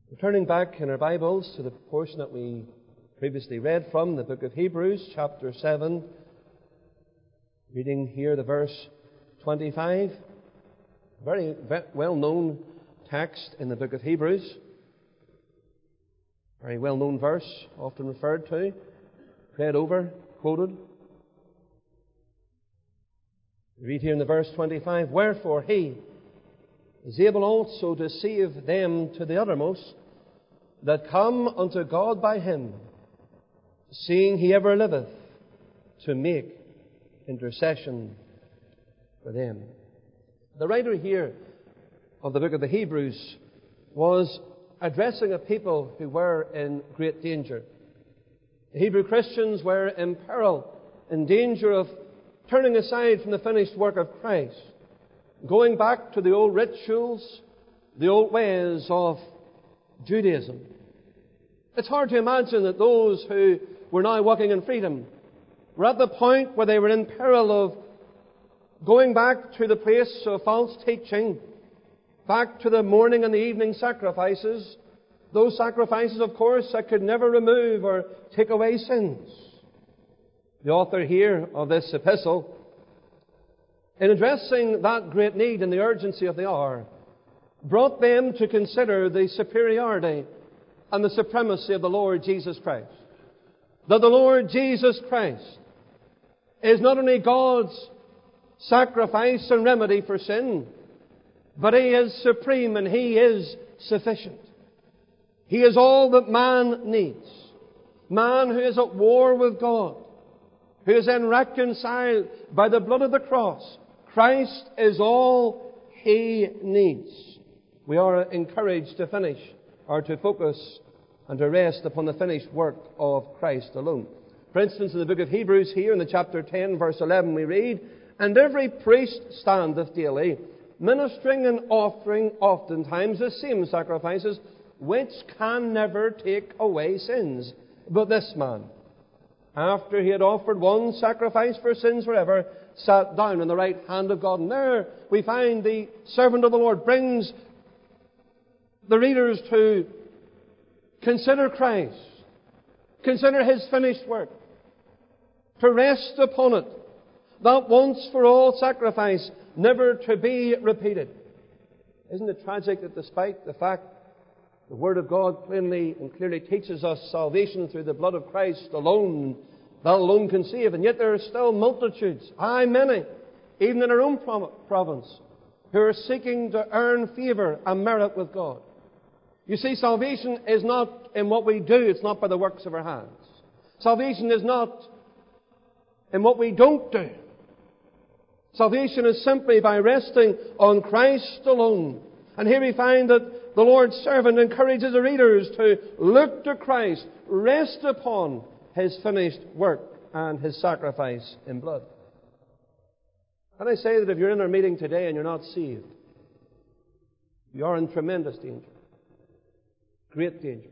Turning back in our Bibles to the portion that we previously read from, the book of Hebrews, chapter 7, reading here the verse 25. A very well-known text in the book of Hebrews. Very well-known verse, often referred to, read over, quoted. We read here in the verse 25, "Wherefore he is able also to save them to the uttermost that come unto God by him, seeing he ever liveth to make intercession for them." The writer here of the book of the Hebrews was addressing a people who were in great danger. The Hebrew Christians were in peril, in danger of turning aside from the finished work of Christ, going back to the old rituals, the old ways of Judaism. It's hard to imagine that those who were now walking in freedom were at the point where they were in peril of going back to the place of false teaching, back to the morning and the evening sacrifices. Those sacrifices, of course, that could never remove or take away sins. The author here of this epistle, in addressing that great need and the urgency of the hour, brought them to consider the superiority and the supremacy of the Lord Jesus Christ. That the Lord Jesus Christ is not only God's sacrifice and remedy for sin, but He is supreme and He is sufficient. He is all that man needs. Man who is at war with God, who is then reconciled by the blood of the cross, Christ is all he needs. We are encouraged to finish, or to focus and to rest upon the finished work of Christ alone. For instance, in the book of Hebrews here, in the chapter 10, verse 11, we read, "And every priest standeth daily, ministering and offering oftentimes the same sacrifices, which can never take away sins. But this man, after he had offered one sacrifice for sins forever, sat down on the right hand of God." And there we find the servant of the Lord brings the readers to consider Christ, consider His finished work, to rest upon it, that once for all sacrifice, never to be repeated. Isn't it tragic that despite the fact the Word of God plainly and clearly teaches us salvation through the blood of Christ alone, that alone can save, and yet there are still multitudes, many, even in our own province, who are seeking to earn favour and merit with God. You see, salvation is not in what we do. It's not by the works of our hands. Salvation is not in what we don't do. Salvation is simply by resting on Christ alone. And here we find that the Lord's servant encourages the readers to look to Christ, rest upon His finished work and His sacrifice in blood. And I say that if you're in our meeting today and you're not saved, you are in tremendous danger. Great danger.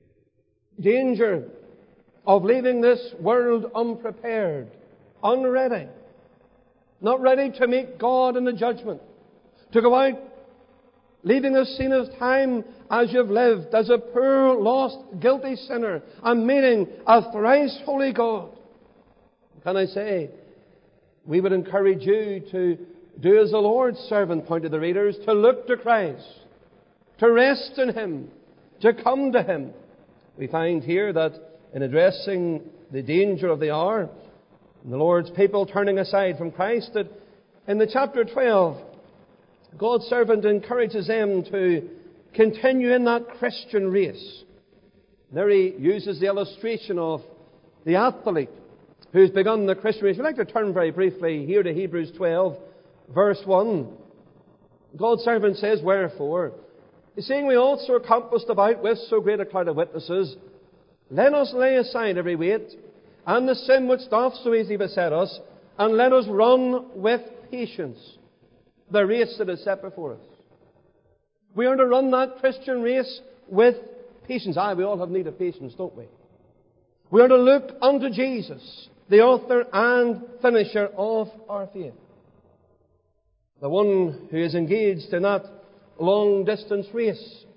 Danger of leaving this world unprepared, unready, not ready to meet God in the judgment, to go out leaving the scene of time as you've lived, as a poor, lost, guilty sinner, and meeting a thrice holy God. Can I say, we would encourage you to do as the Lord's servant pointed the readers, to look to Christ, to rest in Him, to come to Him. We find here that in addressing the danger of the hour, and the Lord's people turning aside from Christ, that in the chapter 12, God's servant encourages them to continue in that Christian race. There he uses the illustration of the athlete who's begun the Christian race. We'd like to turn very briefly here to Hebrews 12, verse 1. God's servant says, "Wherefore, seeing we also are compassed about with so great a cloud of witnesses, let us lay aside every weight, and the sin which doth so easily beset us, and let us run with patience the race that is set before us." We are to run that Christian race with patience. We all have need of patience, don't we? We are to look unto Jesus, the author and finisher of our faith. The one who is engaged in that long-distance race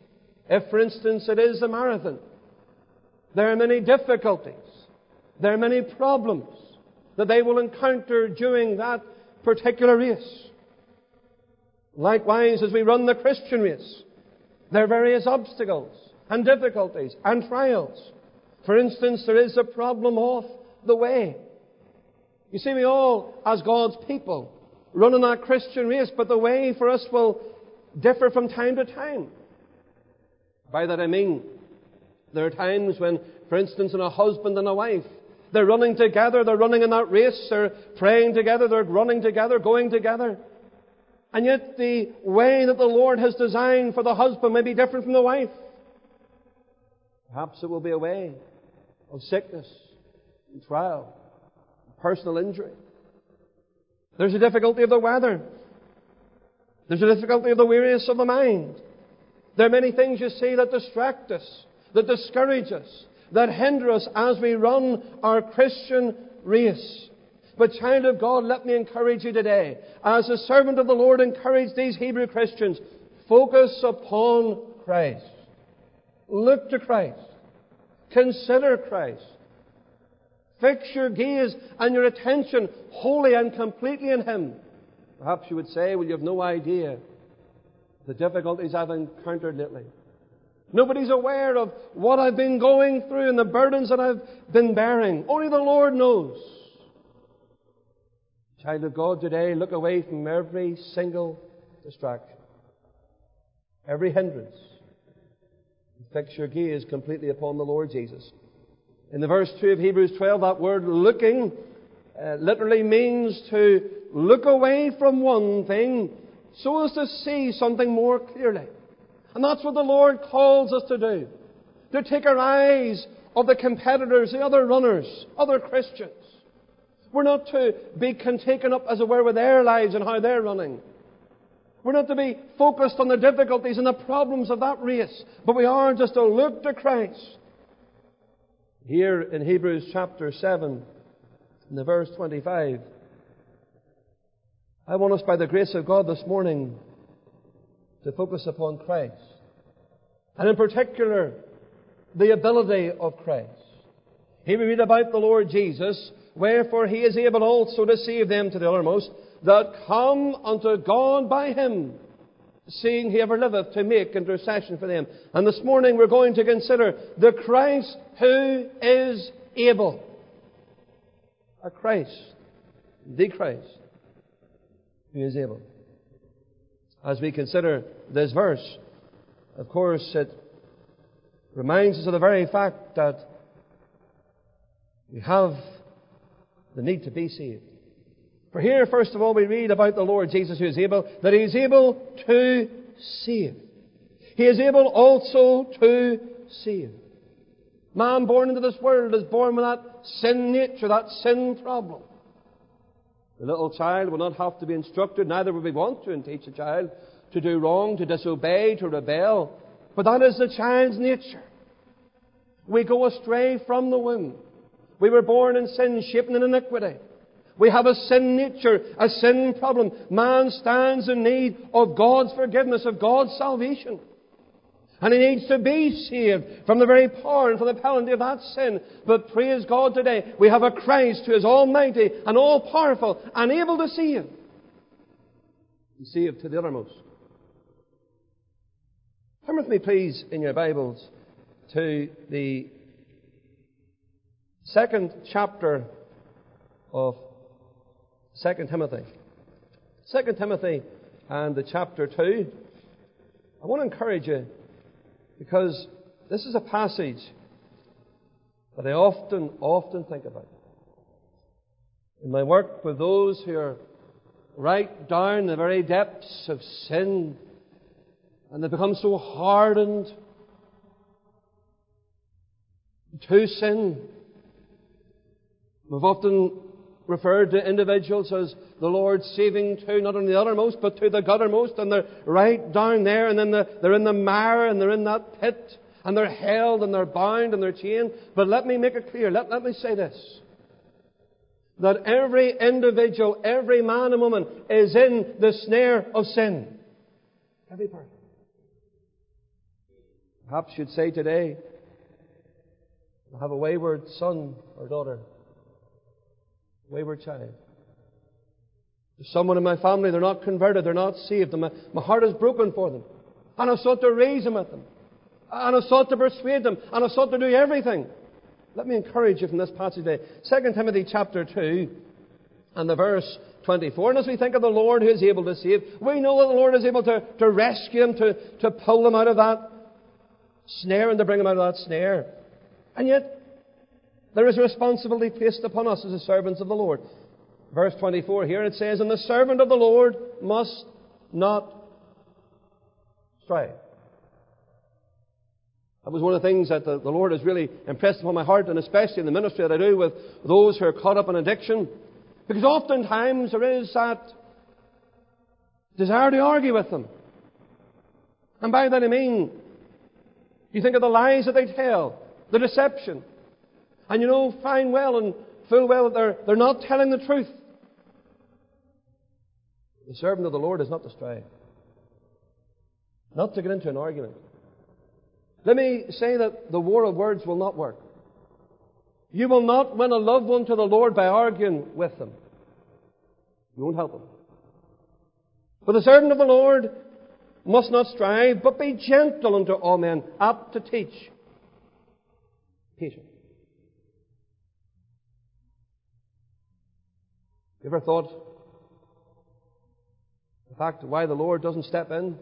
If, for instance, it is a marathon, there are many difficulties, there are many problems that they will encounter during that particular race. Likewise, as we run the Christian race, there are various obstacles and difficulties and trials. For instance, there is a problem of the way. You see, we all, as God's people, run in that Christian race, but the way for us will differ from time to time. By that I mean, there are times when, for instance, in a husband and a wife, they're running together, they're running in that race, they're praying together, they're running together, going together. And yet the way that the Lord has designed for the husband may be different from the wife. Perhaps it will be a way of sickness and trial, and personal injury. There's a difficulty of the weather. There's a difficulty of the weariness of the mind. There are many things, you see, that distract us, that discourage us, that hinder us as we run our Christian race. But child of God, let me encourage you today, as the servant of the Lord encouraged these Hebrew Christians, focus upon Christ. Look to Christ. Consider Christ. Fix your gaze and your attention wholly and completely in Him. Perhaps you would say, well, you have no idea the difficulties I've encountered lately. Nobody's aware of what I've been going through and the burdens that I've been bearing. Only the Lord knows. Child of God, today, look away from every single distraction, every hindrance. Fix your gaze completely upon the Lord Jesus. In the verse 2 of Hebrews 12, that word looking literally means to look away from one thing so as to see something more clearly. And that's what the Lord calls us to do. To take our eyes off the competitors, the other runners, other Christians. We're not to be taken up, as it were, with their lives and how they're running. We're not to be focused on the difficulties and the problems of that race, but we are just to look to Christ. Here in Hebrews chapter 7, in the verse 25, I want us, by the grace of God this morning, to focus upon Christ. And in particular, the ability of Christ. Here we read about the Lord Jesus, wherefore He is able also to save them to the uttermost, that come unto God by Him, seeing He ever liveth to make intercession for them. And this morning we're going to consider the Christ who is able. A Christ, the Christ, who is able. As we consider this verse, of course, it reminds us of the very fact that we have the need to be saved. For here, first of all, we read about the Lord Jesus who is able, that He is able to save. He is able also to save. Man born into this world is born with that sin nature, that sin problem. The little child will not have to be instructed, neither would we want to teach a child to do wrong, to disobey, to rebel. But that is the child's nature. We go astray from the womb. We were born in sin, shapen in iniquity. We have a sin nature, a sin problem. Man stands in need of God's forgiveness, of God's salvation. And he needs to be saved from the very power and from the penalty of that sin. But praise God today, we have a Christ who is almighty and all-powerful and able to save. And save to the uttermost. Turn with me, please, in your Bibles to the second chapter of 2 Timothy. 2 Timothy and the chapter 2. I want to encourage you, because this is a passage that I often think about. In my work with those who are right down in the very depths of sin, and they become so hardened to sin. We've often referred to individuals as the Lord saving to not only the uttermost, but to the guttermost, and they're right down there, and then they're in the mire, and they're in that pit, and they're held, and they're bound, and they're chained. But let me make it clear, let me say this, that every individual, every man and woman is in the snare of sin. Every person. Perhaps you'd say today, I have a wayward son or daughter, a wayward child. There's someone in my family, they're not converted, they're not saved, and my heart is broken for them. And I've sought to reason with them. And I've sought to persuade them. And I've sought to do everything. Let me encourage you from this passage today. 2 Timothy chapter 2 and the verse 24. And as we think of the Lord who is able to save, we know that the Lord is able to rescue them, to pull them out of that snare and to bring them out of that snare. And yet, there is a responsibility placed upon us as the servants of the Lord. Verse 24 here, it says, and the servant of the Lord must not stray. That was one of the things that the Lord has really impressed upon my heart, and especially in the ministry that I do with those who are caught up in addiction. Because oftentimes there is that desire to argue with them. And by that I mean, you think of the lies that they tell, the deception. And you know fine well and full well that they're not telling the truth. The servant of the Lord is not to stray. Not to get into an argument. Let me say that the war of words will not work. You will not win a loved one to the Lord by arguing with them. You won't help them. But the servant of the Lord must not strive, but be gentle unto all men, apt to teach. Patient. You ever thought the fact why the Lord doesn't step in,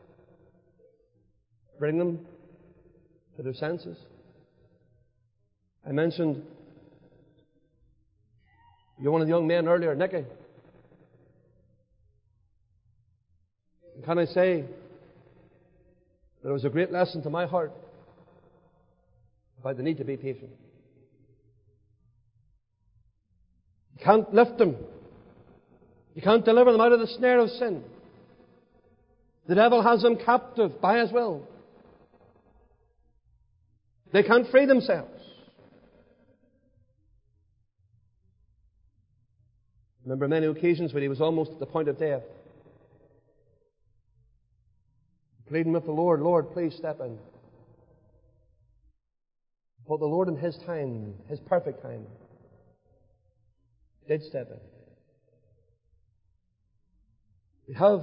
bring them to their senses? I mentioned you're one of the young men earlier, Nicky. And can I say that it was a great lesson to my heart about the need to be patient. You can't lift them. You can't deliver them out of the snare of sin. The devil has them captive by his will. They can't free themselves. I remember many occasions when he was almost at the point of death, pleading with the Lord, Lord, please step in. But the Lord in His time, His perfect time, did step in. We have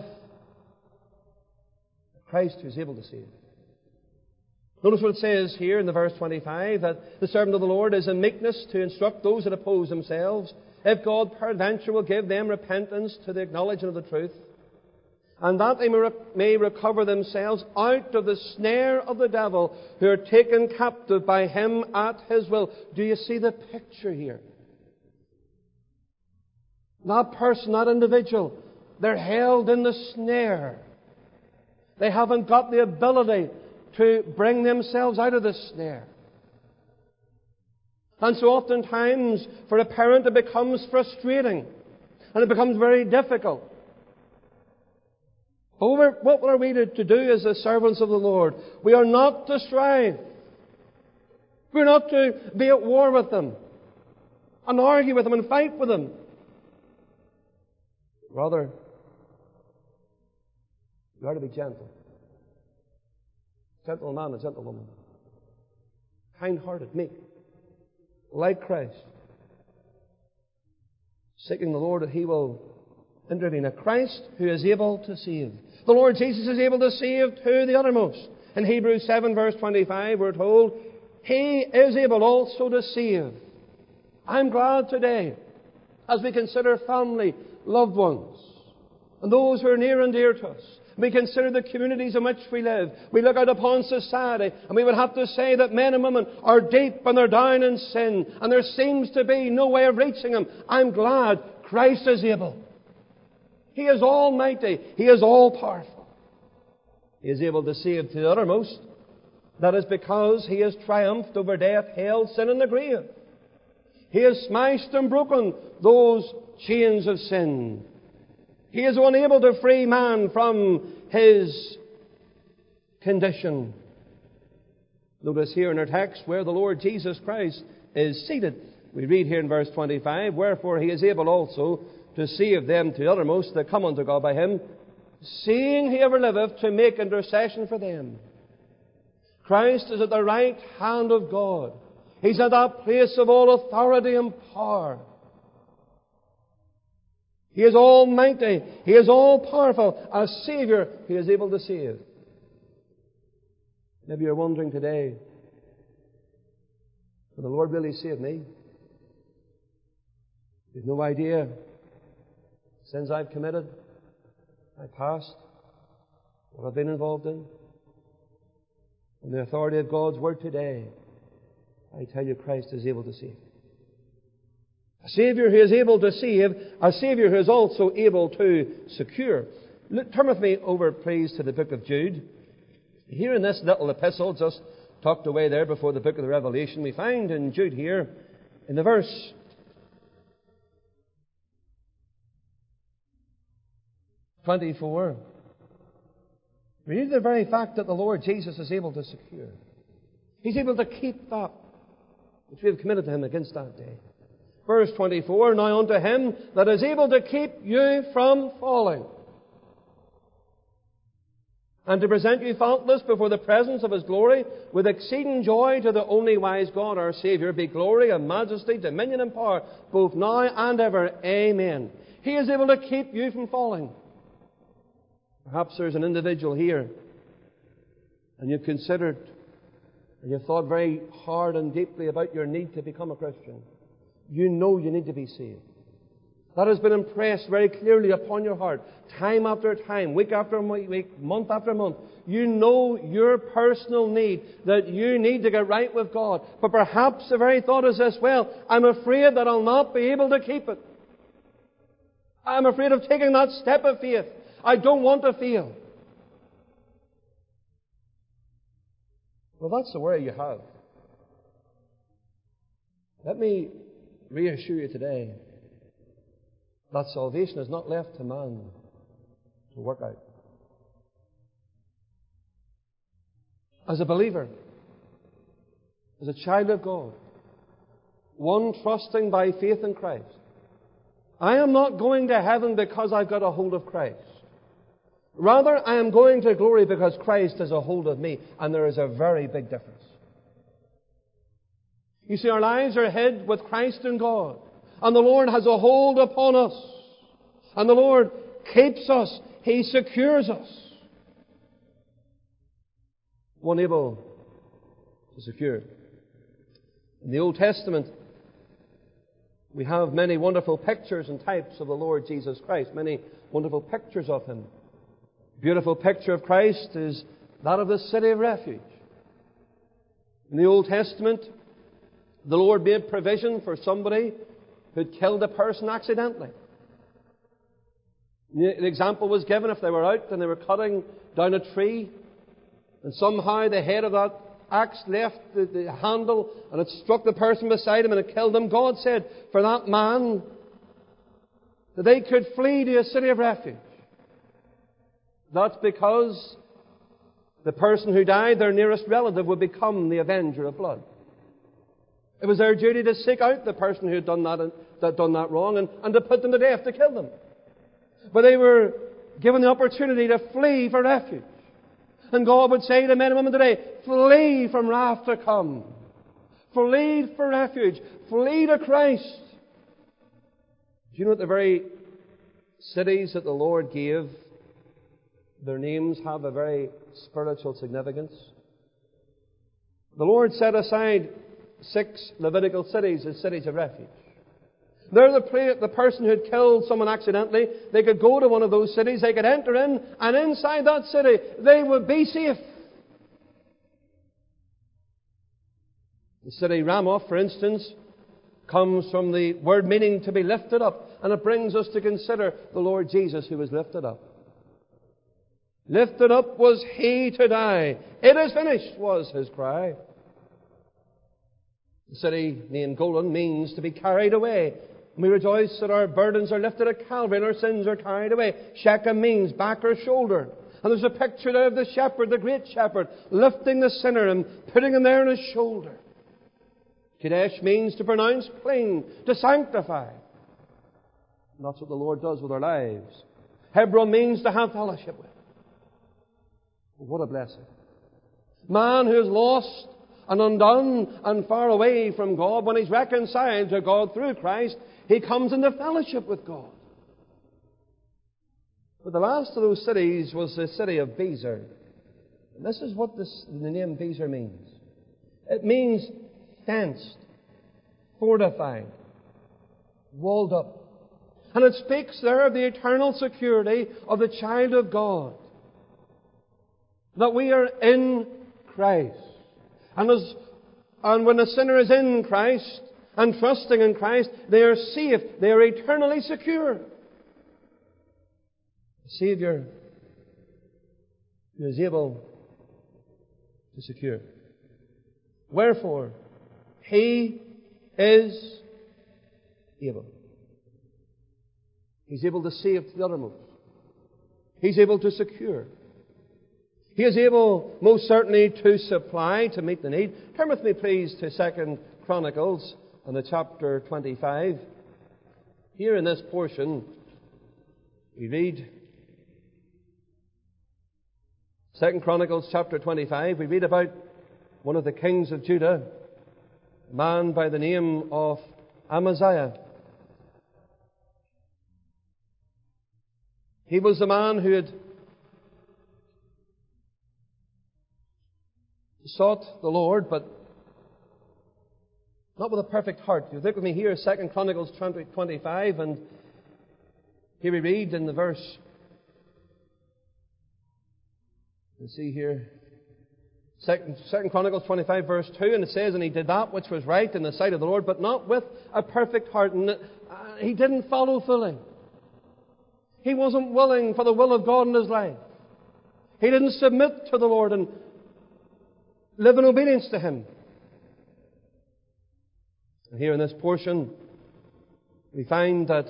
Christ who is able to save. Notice what it says here in the verse 25, that the servant of the Lord is in meekness to instruct those that oppose themselves, if God peradventure will give them repentance to the acknowledgement of the truth, and that they may recover themselves out of the snare of the devil, who are taken captive by him at his will. Do you see the picture here? That person, that individual, they're held in the snare. They haven't got the ability to bring themselves out of the snare. And so oftentimes, for a parent, it becomes frustrating. And it becomes very difficult. But what are we to do as the servants of the Lord? We are not to strive. We're not to be at war with them, and argue with them, and fight with them. Rather, we are to be gentle. Gentle man and gentle woman. Kind-hearted, meek. Like Christ. Seeking the Lord that He will intervene. A Christ who is able to save. The Lord Jesus is able to save to the uttermost. In Hebrews 7 verse 25 we're told, He is able also to save. I'm glad today, as we consider family, loved ones, and those who are near and dear to us, we consider the communities in which we live. We look out upon society, and we would have to say that men and women are deep and they're down in sin, and there seems to be no way of reaching them. I'm glad Christ is able. He is almighty. He is all-powerful. He is able to save to the uttermost. That is because He has triumphed over death, hell, sin, and the grave. He has smashed and broken those chains of sin. He is unable to free man from his condition. Notice here in our text where the Lord Jesus Christ is seated. We read here in verse 25, Wherefore He is able also to save them to the uttermost that come unto God by Him, seeing He ever liveth to make intercession for them. Christ is at the right hand of God. He's at that place of all authority and power. He is almighty. He is all-powerful. As Savior, He is able to save. Maybe you're wondering today, will the Lord really save me? You have no idea the sins I've committed, my past, what I've been involved in. On the authority of God's Word today, I tell you, Christ is able to save. A Savior who is able to save, a Savior who is also able to secure. Turn with me over, please, to the book of Jude. Here in this little epistle, just tucked away there before the book of the Revelation, we find in Jude here, in the verse 24, we read the very fact that the Lord Jesus is able to secure. He's able to keep that which we have committed to Him against that day. Verse 24, now unto Him that is able to keep you from falling, and to present you faultless before the presence of His glory, with exceeding joy, to the only wise God our Saviour, be glory and majesty, dominion and power, both now and ever. Amen. He is able to keep you from falling. Perhaps there's an individual here, and you've considered, and you've thought very hard and deeply about your need to become a Christian. You know you need to be saved. That has been impressed very clearly upon your heart, time after time, week after week, month after month. You know your personal need, that you need to get right with God. But perhaps the very thought is this, well, I'm afraid that I'll not be able to keep it. I'm afraid of taking that step of faith. I don't want to fail. Well, that's the worry you have. Let me reassure you today that salvation is not left to man to work out. As a believer, as a child of God, one trusting by faith in Christ, I am not going to heaven because I've got a hold of Christ. Rather, I am going to glory because Christ has a hold of me, and there is a very big difference. You see, our lives are hid with Christ in God, and the Lord has a hold upon us, and the Lord keeps us. He secures us. One able to secure. In the Old Testament, we have many wonderful pictures and types of the Lord Jesus Christ, many wonderful pictures of Him. A beautiful picture of Christ is that of the city of refuge. In the Old Testament, the Lord made provision for somebody who'd killed a person accidentally. The example was given if they were out and they were cutting down a tree, and somehow the head of that axe left the handle and it struck the person beside him and it killed him. God said for that man that they could flee to a city of refuge. That's because the person who died, their nearest relative, would become the avenger of blood. It was their duty to seek out the person who had done that wrong and to put them to death, to kill them. But they were given the opportunity to flee for refuge. And God would say to men and women today, flee from wrath to come. Flee for refuge. Flee to Christ. Do you know that the very cities that the Lord gave, their names have a very spiritual significance? The Lord set aside 6 Levitical cities as cities of refuge. They're the person who had killed someone accidentally. They could go to one of those cities, they could enter in, and inside that city they would be safe. The city Ramoth, for instance, comes from the word meaning to be lifted up, and it brings us to consider the Lord Jesus who was lifted up. Lifted up was He to die. It is finished, was His cry. The city named Golan means to be carried away. We rejoice that our burdens are lifted at Calvary and our sins are carried away. Shechem means back or shoulder. And there's a picture there of the shepherd, the great shepherd, lifting the sinner and putting him there on his shoulder. Kadesh means to pronounce clean, to sanctify. And that's what the Lord does with our lives. Hebron means to have fellowship with. What a blessing. Man who is lost and undone and far away from God, when he's reconciled to God through Christ, he comes into fellowship with God. But the last of those cities was the city of Bezer. And this is what the name Bezer means. It means fenced, fortified, walled up. And it speaks there of the eternal security of the child of God. That we are in Christ. And when a sinner is in Christ and trusting in Christ, they are safe. They are eternally secure. The Saviour who is able to secure. Wherefore, He is able. He's able to save to the uttermost. He's able to secure. He is able, most certainly, to supply, to meet the need. Turn with me, please, to 2 Chronicles and the chapter 25. Here in this portion, we read 2 Chronicles chapter 25. We read about one of the kings of Judah, a man by the name of Amaziah. He was the man who had sought the Lord, but not with a perfect heart. You look with me here, 2 Chronicles 25, and here we read in the verse. You see here, 2 Chronicles 25, verse 2, and it says, "And he did that which was right in the sight of the Lord, but not with a perfect heart." And he didn't follow fully. He wasn't willing for the will of God in his life. He didn't submit to the Lord and live in obedience to Him. And here in this portion, we find that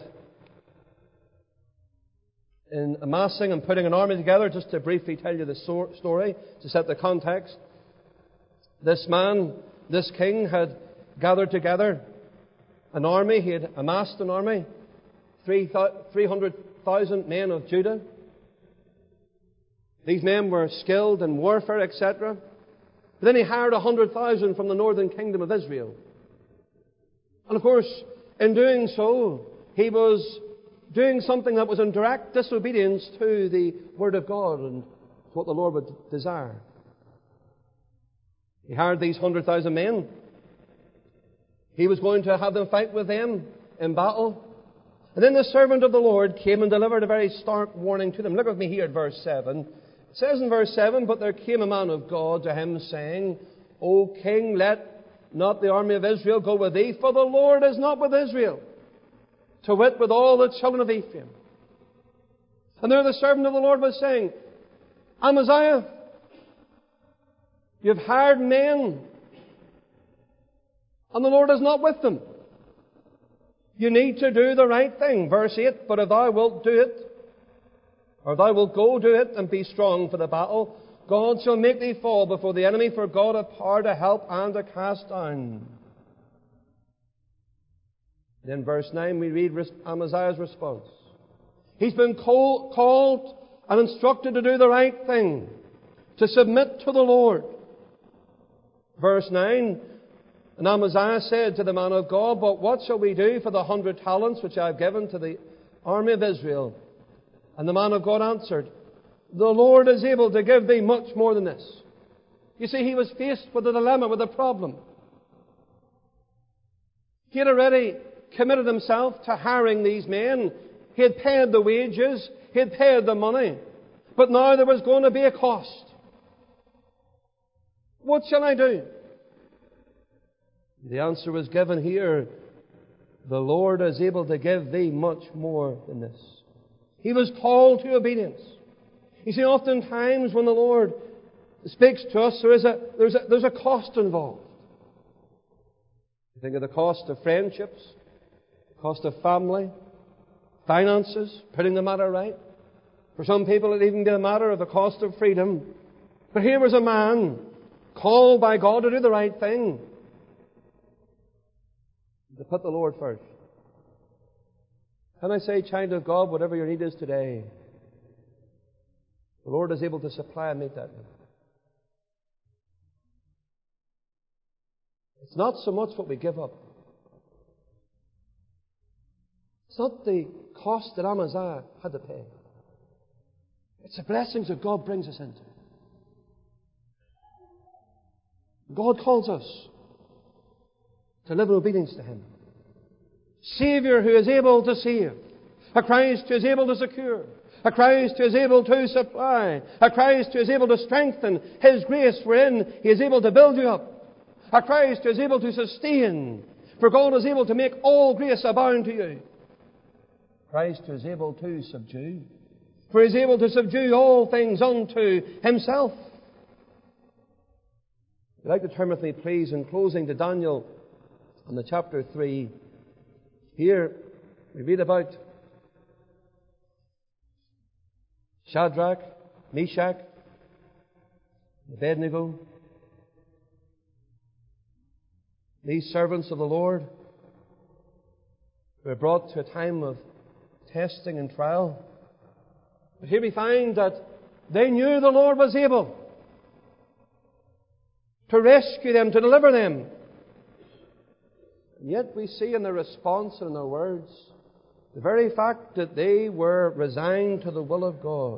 in amassing and putting an army together, just to briefly tell you the story, to set the context, this man, this king, had gathered together an army. He had amassed an army, 300,000 men of Judah. These men were skilled in warfare, etc. But then he hired 100,000 from the northern kingdom of Israel. And of course, in doing so, he was doing something that was in direct disobedience to the Word of God and what the Lord would desire. He hired these 100,000 men. He was going to have them fight with them in battle. And then the servant of the Lord came and delivered a very stark warning to them. Look with me here at verse 7. It says in verse 7, "But there came a man of God to him, saying, O king, let not the army of Israel go with thee, for the Lord is not with Israel, to wit, with all the children of Ephraim." And there the servant of the Lord was saying, "Amaziah, you've hired men, and the Lord is not with them. You need to do the right thing." Verse 8, "But if thou wilt do it, or thou wilt go do it, and be strong for the battle, God shall make thee fall before the enemy, for God hath power to help and to cast down." Then verse 9 we read Amaziah's response. He's been called and instructed to do the right thing, to submit to the Lord. Verse 9, "And Amaziah said to the man of God, But what shall we do for the 100 talents which I have given to the army of Israel? And the man of God answered, The Lord is able to give thee much more than this." You see, he was faced with a dilemma, with a problem. He had already committed himself to hiring these men. He had paid the wages. He had paid the money. But now there was going to be a cost. What shall I do? The answer was given here. The Lord is able to give thee much more than this. He was called to obedience. You see, oftentimes when the Lord speaks to us, there's a cost involved. You think of the cost of friendships, the cost of family, finances, putting the matter right. For some people it even be a matter of the cost of freedom. But here was a man called by God to do the right thing, to put the Lord first. Can I say, child of God, whatever your need is today, the Lord is able to supply and meet that need. It's not so much what we give up. It's not the cost that Amaziah had to pay. It's the blessings that God brings us into. God calls us to live in obedience to Him. Saviour who is able to save. A Christ who is able to secure. A Christ who is able to supply. A Christ who is able to strengthen. His grace wherein He is able to build you up. A Christ who is able to sustain. For God is able to make all grace abound to you. Christ who is able to subdue. For He is able to subdue all things unto Himself. I'd like to turn with me, please, in closing to Daniel on the chapter 3. Here we read about Shadrach, Meshach, and Abednego. These servants of the Lord were brought to a time of testing and trial. But here we find that they knew the Lord was able to rescue them, to deliver them. And yet we see in their response and in their words the very fact that they were resigned to the will of God.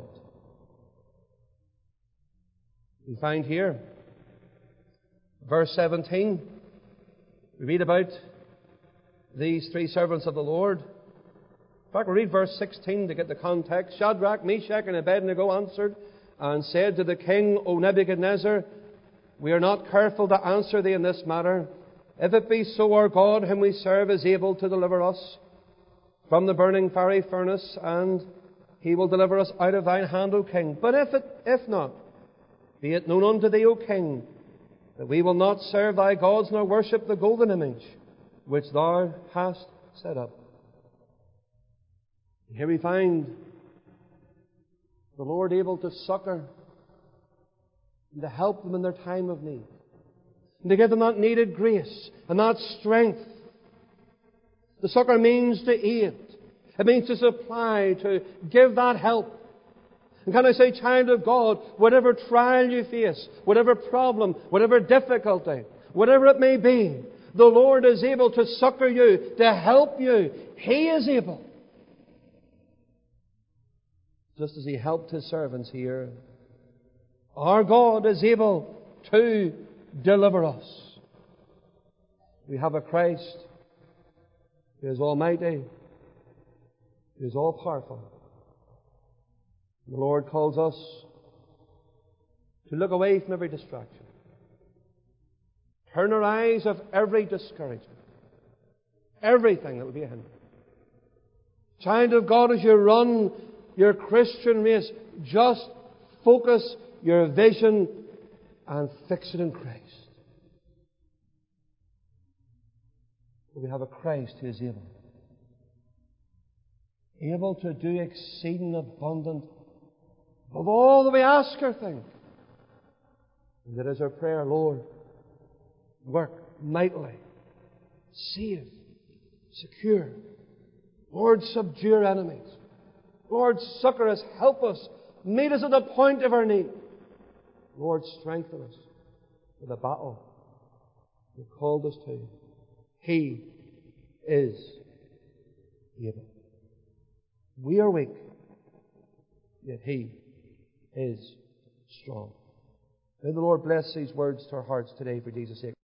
We find here, verse 17, we read about these three servants of the Lord. In fact, we'll read verse 16 to get the context. Shadrach, Meshach, and Abednego answered and said to the king, O Nebuchadnezzar, we are not careful to answer thee in this matter. If it be so, our God, whom we serve, is able to deliver us from the burning fiery furnace, and He will deliver us out of thine hand, O king. But if not, be it known unto thee, O king, that we will not serve thy gods nor worship the golden image which thou hast set up. Here we find the Lord able to succor and to help them in their time of need, and to give them that needed grace and that strength. The succor means to aid. It means to supply, to give that help. And can I say, child of God, whatever trial you face, whatever problem, whatever difficulty, whatever it may be, the Lord is able to succor you, to help you. He is able. Just as He helped His servants here, our God is able to deliver us. We have a Christ who is almighty, who is all-powerful. The Lord calls us to look away from every distraction. Turn our eyes of every discouragement, everything that would be a hindrance. Child of God, as you run your Christian race, just focus your vision and fix it in Christ. We have a Christ who is able to do exceeding abundant of all that we ask or think. And that is our prayer, Lord, work mightily, save, secure. Lord, subdue our enemies. Lord, succor us, help us, meet us at the point of our need. Lord, strengthen us for the battle You've called us to. He is able. We are weak, yet He is strong. May the Lord bless these words to our hearts today for Jesus' sake.